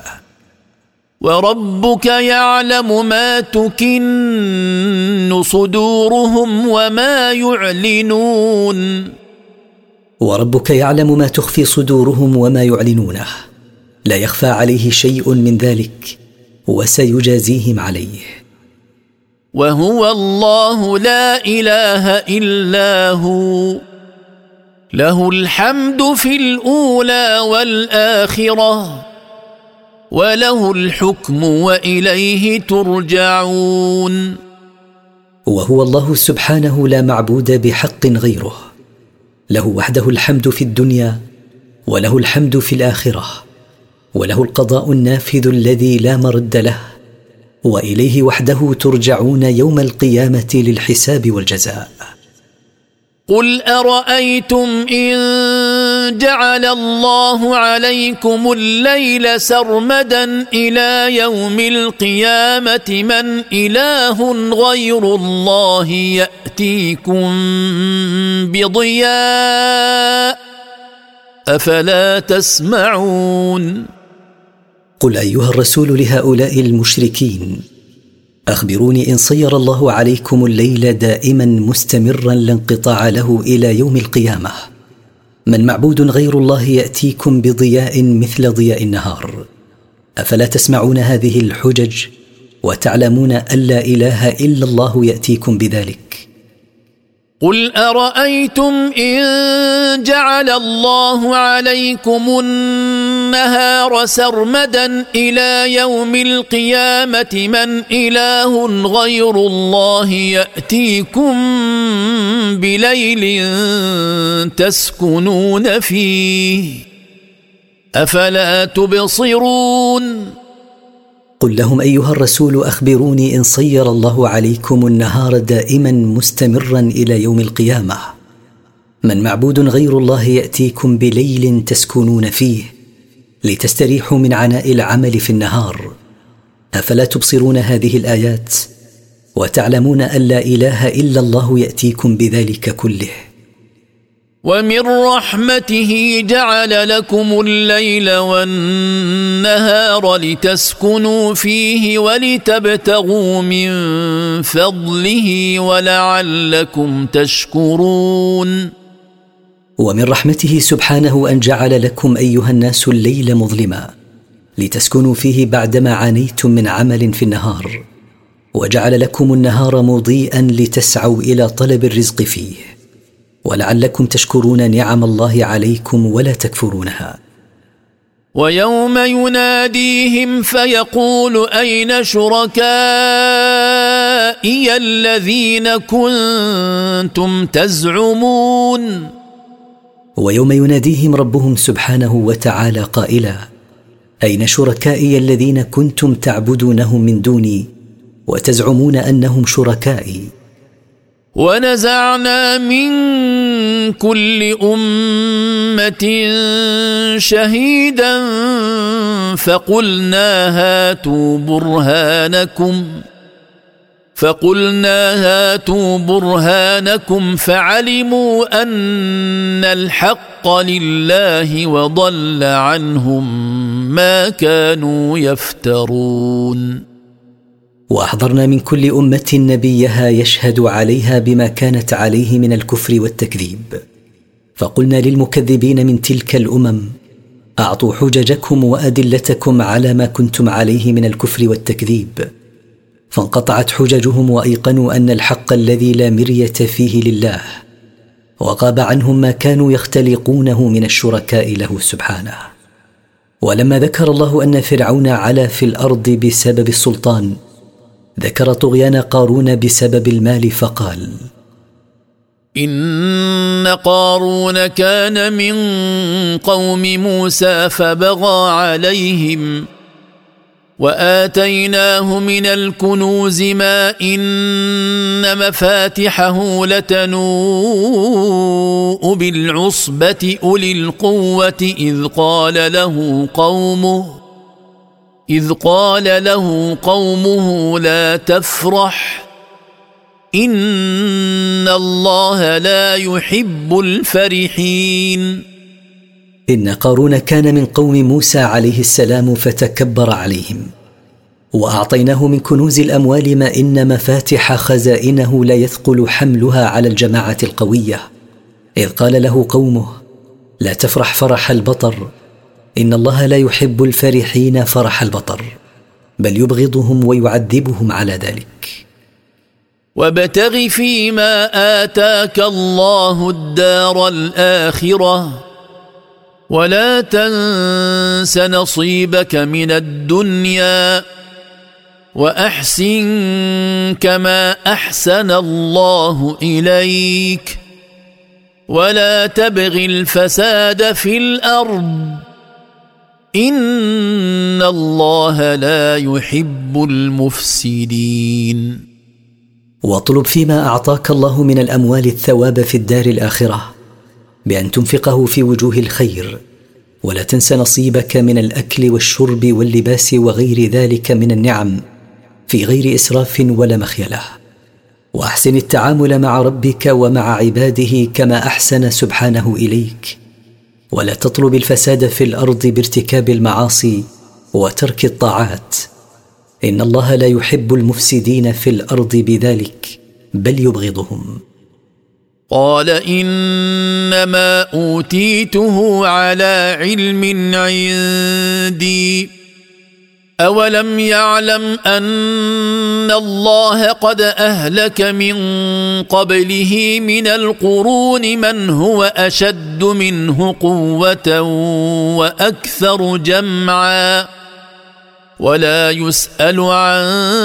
وربك يعلم ما تكن صدورهم وما يعلنون. وربك يعلم ما تخفي صدورهم وما يعلنونه، لا يخفى عليه شيء من ذلك وسيجازيهم عليه. وهو الله لا إله إلا هو له الحمد في الأولى والآخرة وله الحكم وإليه ترجعون. وهو الله سبحانه لا معبود بحق غيره، له وحده الحمد في الدنيا وله الحمد في الآخرة، وله القضاء النافذ الذي لا مرد له، وإليه وحده ترجعون يوم القيامة للحساب والجزاء. قل أرأيتم إن جعل الله عليكم الليل سرمدا إلى يوم القيامة من إله غير الله يأتيكم بضياء أفلا تسمعون. قل أيها الرسول لهؤلاء المشركين: أخبروني إن صير الله عليكم الليل دائما مستمرا لا انقطاع له إلى يوم القيامة من معبود غير الله يأتيكم بضياء مثل ضياء النهار؟ أفلا تسمعون هذه الحجج وتعلمون أن لا إله إلا الله يأتيكم بذلك؟ قل أرأيتم إن جعل الله عليكم النهار سرمدا إلى يوم القيامة من إله غير الله يأتيكم بليل تسكنون فيه أفلا تبصرون. قل لهم أيها الرسول: أخبروني إن صير الله عليكم النهار دائما مستمرا إلى يوم القيامة من معبود غير الله يأتيكم بليل تسكنون فيه لتستريحوا من عناء العمل في النهار، أفلا تبصرون هذه الآيات وتعلمون أن لا إله إلا الله يأتيكم بذلك كله؟ ومن رحمته جعل لكم الليل والنهار لتسكنوا فيه ولتبتغوا من فضله ولعلكم تشكرون. ومن رحمته سبحانه أن جعل لكم أيها الناس الليل مظلما لتسكنوا فيه بعدما عانيتم من عمل في النهار، وجعل لكم النهار مضيئا لتسعوا إلى طلب الرزق فيه، ولعلكم تشكرون نعم الله عليكم ولا تكفرونها. ويوم يناديهم فيقول أين شركائي الذين كنتم تزعمون. ويوم يناديهم ربهم سبحانه وتعالى قائلا: أين شركائي الذين كنتم تعبدونهم من دوني وتزعمون أنهم شركائي؟ ونزعنا من كل أمة شهيدا فقلنا هاتوا برهانكم فقلنا هاتوا برهانكم فعلموا أن الحق لله وضل عنهم ما كانوا يفترون. وأحضرنا من كل أمة نبيها يشهد عليها بما كانت عليه من الكفر والتكذيب، فقلنا للمكذبين من تلك الأمم أعطوا حججكم وأدلتكم على ما كنتم عليه من الكفر والتكذيب، فانقطعت حججهم وأيقنوا أن الحق الذي لا مرية فيه لله، وغاب عنهم ما كانوا يختلقونه من الشركاء له سبحانه. ولما ذكر الله أن فرعون علا في الأرض بسبب السلطان، ذكر طغيان قارون بسبب المال فقال: إن قارون كان من قوم موسى فبغى عليهم وآتيناه من الكنوز ما إن مفاتحه لتنوء بالعصبة أولي القوة إذ قال له قومه إذ قال له قومه لا تفرح إن الله لا يحب الفرحين. إن قارون كان من قوم موسى عليه السلام فتكبر عليهم، وأعطيناه من كنوز الأموال ما إن مفاتح خزائنه لا يثقل حملها على الجماعة القوية، إذ قال له قومه لا تفرح فرح البطر إن الله لا يحب الفرحين فرح البطر، بل يبغضهم ويعذبهم على ذلك. وابتغ فيما آتاك الله الدار الآخرة ولا تنس نصيبك من الدنيا وأحسن كما أحسن الله إليك ولا تبغ الفساد في الأرض إن الله لا يحب المفسدين. واطلب فيما أعطاك الله من الأموال الثواب في الدار الآخرة بأن تنفقه في وجوه الخير، ولا تنس نصيبك من الأكل والشرب واللباس وغير ذلك من النعم في غير إسراف ولا مخيلة، وأحسن التعامل مع ربك ومع عباده كما أحسن سبحانه إليك، ولا تطلب الفساد في الأرض بارتكاب المعاصي وترك الطاعات، إن الله لا يحب المفسدين في الأرض بذلك بل يبغضهم. قال إنما أوتيته على علم عندي أولم يعلم أن الله قد أهلك من قبله من القرون من هو أشد منه قوة وأكثر جمعا ولا يسأل عن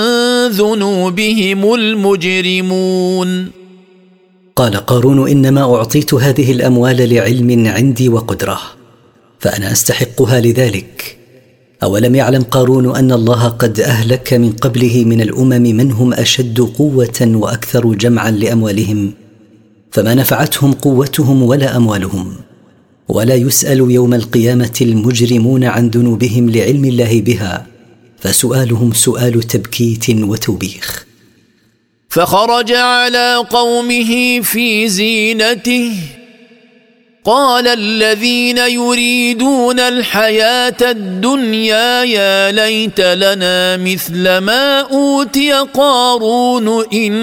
ذنوبهم المجرمون. قال قارون إنما أعطيت هذه الأموال لعلم عندي وقدرة، فأنا أستحقها لذلك. أولم يعلم قارون أن الله قد أهلك من قبله من الأمم من هم أشد قوة وأكثر جمعا لأموالهم، فما نفعتهم قوتهم ولا أموالهم، ولا يسأل يوم القيامة المجرمون عن ذنوبهم لعلم الله بها، فسؤالهم سؤال تبكيت وتوبيخ. فخرج على قومه في زينته قال الذين يريدون الحياة الدنيا يا ليت لنا مثل ما أوتي قارون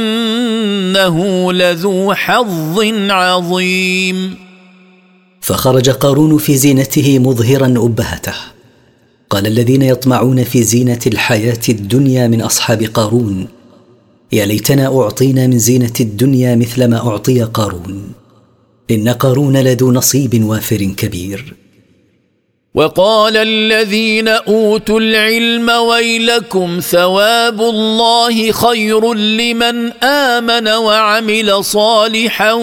إنه لذو حظ عظيم. فخرج قارون في زينته مظهرا أبهته. قال الذين يطمعون في زينة الحياة الدنيا من أصحاب قارون يا ليتنا أعطينا من زينة الدنيا مثل ما أعطي قارون إن قارون لذو نصيب وافر كبير. وقال الذين أوتوا العلم ويلكم ثواب الله خير لمن آمن وعمل صالحا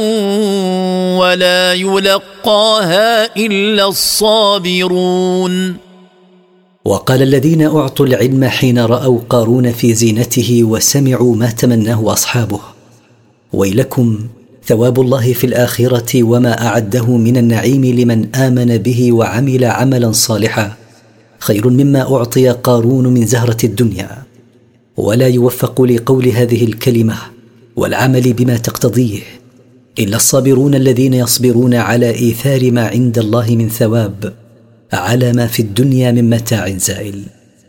ولا يلقاها إلا الصابرون. وقال الذين أعطوا العلم حين رأوا قارون في زينته وسمعوا ما تمناه أصحابه ويلكم، ثواب الله في الآخرة وما أعده من النعيم لمن آمن به وعمل عملا صالحا خير مما أعطي قارون من زهرة الدنيا. ولا يوفق لقول هذه الكلمة والعمل بما تقتضيه إلا الصابرون الذين يصبرون على إيثار ما عند الله من ثواب على ما في الدنيا من متاع زائل.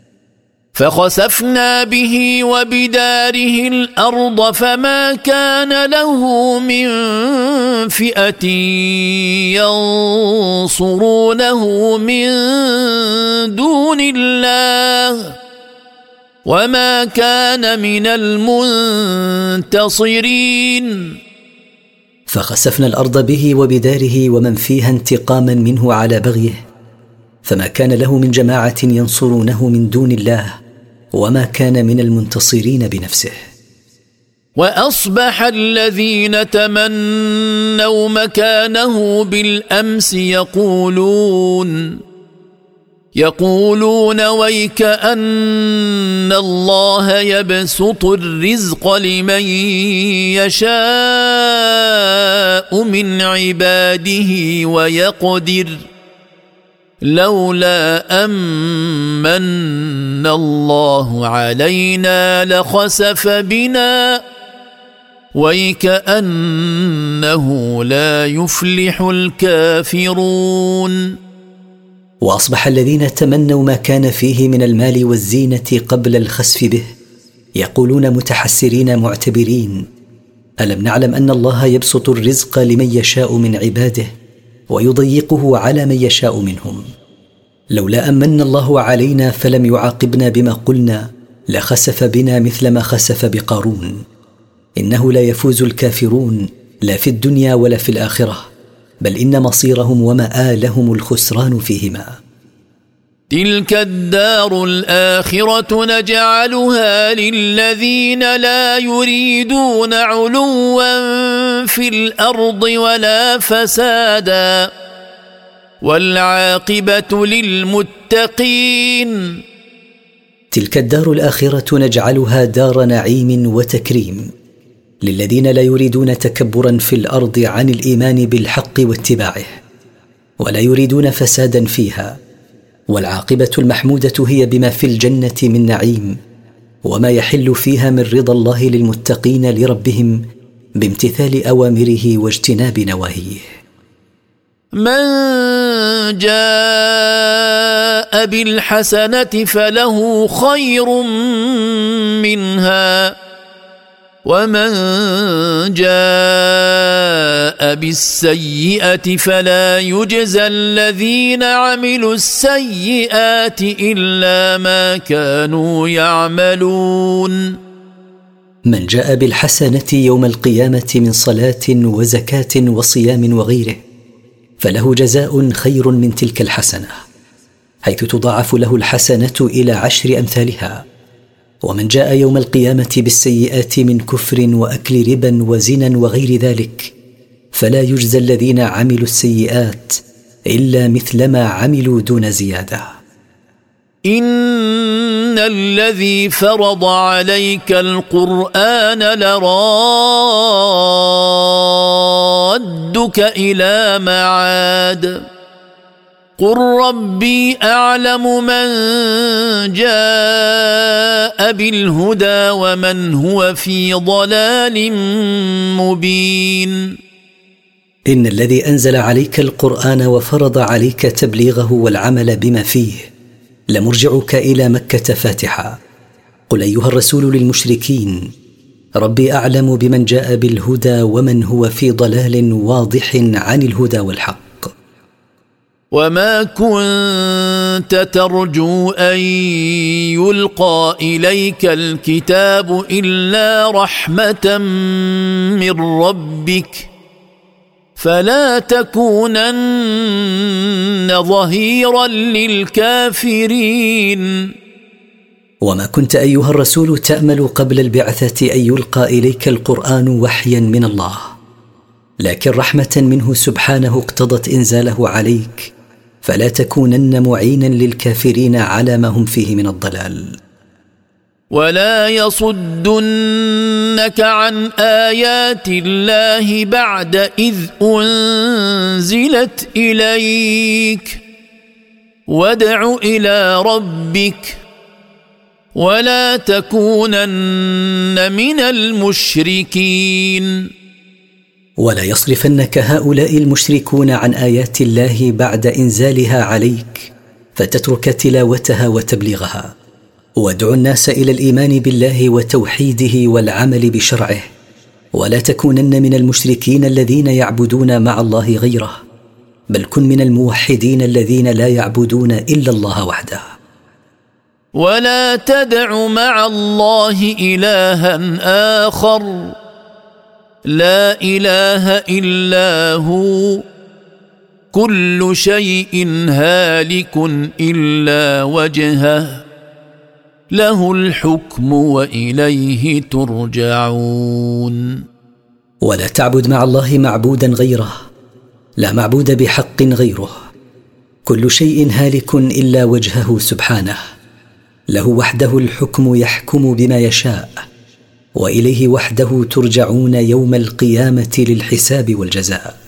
فخسفنا به وبداره الأرض فما كان له من فئة ينصرونه من دون الله وما كان من المنتصرين. فخسفنا الأرض به وبداره ومن فيها انتقاما منه على بغيه، فما كان له من جماعة ينصرونه من دون الله وما كان من المنتصرين بنفسه. وأصبح الذين تمنوا مكانه بالأمس يقولون يقولون ويك أن الله يبسط الرزق لمن يشاء من عباده ويقدر لولا أمن الله علينا لخسف بنا ويكأنه لا يفلح الكافرون. وأصبح الذين تمنوا ما كان فيه من المال والزينة قبل الخسف به يقولون متحسرين معتبرين: ألم نعلم أن الله يبسط الرزق لمن يشاء من عباده ويضيقه على من يشاء منهم؟ لولا أمن الله علينا فلم يعاقبنا بما قلنا لخسف بنا مثل ما خسف بقارون. إنه لا يفوز الكافرون لا في الدنيا ولا في الآخرة، بل إن مصيرهم ومآلهم الخسران فيهما. تلك الدار الآخرة نجعلها للذين لا يريدون علوا في الأرض ولا فسادا والعاقبة للمتقين. تلك الدار الآخرة نجعلها دار نعيم وتكريم للذين لا يريدون تكبرا في الأرض عن الإيمان بالحق واتباعه ولا يريدون فسادا فيها، والعاقبة المحمودة هي بما في الجنة من نعيم وما يحل فيها من رضا الله للمتقين لربهم بامتثال أوامره واجتناب نواهيه. من جاء بالحسنة فله خير منها ومن جاء بالسيئة فلا يجزى الذين عملوا السيئات إلا ما كانوا يعملون. من جاء بالحسنة يوم القيامة من صلاة وزكاة وصيام وغيره فله جزاء خير من تلك الحسنة، حيث تضاعف له الحسنة إلى عشر أمثالها. ومن جاء يوم القيامة بالسيئات من كفر وأكل ربا وزنا وغير ذلك فلا يجزى الذين عملوا السيئات إلا مثل ما عملوا دون زيادة. إن الذي فرض عليك القرآن لرادك إلى معاد قل ربي أعلم من جاء بالهدى ومن هو في ضلال مبين. إن الذي أنزل عليك القرآن وفرض عليك تبليغه والعمل بما فيه لمرجعك إلى مكة فاتحا. قل أيها الرسول للمشركين: ربي أعلم بمن جاء بالهدى ومن هو في ضلال واضح عن الهدى والحق. وما كنت ترجو أن يلقى إليك الكتاب إلا رحمة من ربك فلا تكونن ظهيرا للكافرين. وما كنت أيها الرسول تأمل قبل البعثة أن يلقى إليك القرآن وحيا من الله، لكن رحمة منه سبحانه اقتضت إنزاله عليك فلا تكونن معينا للكافرين على ما هم فيه من الضلال. ولا يصدنك عن آيات الله بعد إذ أنزلت إليك وادع إلى ربك ولا تكونن من المشركين. ولا يصرفنك هؤلاء المشركون عن آيات الله بعد إنزالها عليك فتترك تلاوتها وتبليغها، وادع الناس إلى الإيمان بالله وتوحيده والعمل بشرعه، ولا تكونن من المشركين الذين يعبدون مع الله غيره، بل كن من الموحدين الذين لا يعبدون إلا الله وحده. ولا تدع مع الله إلها آخر لا إله إلا هو كل شيء هالك إلا وجهه له الحكم وإليه ترجعون. ولا تعبد مع الله معبودا غيره، لا معبود بحق غيره، كل شيء هالك إلا وجهه سبحانه، له وحده الحكم يحكم بما يشاء، وإليه وحده ترجعون يوم القيامة للحساب والجزاء.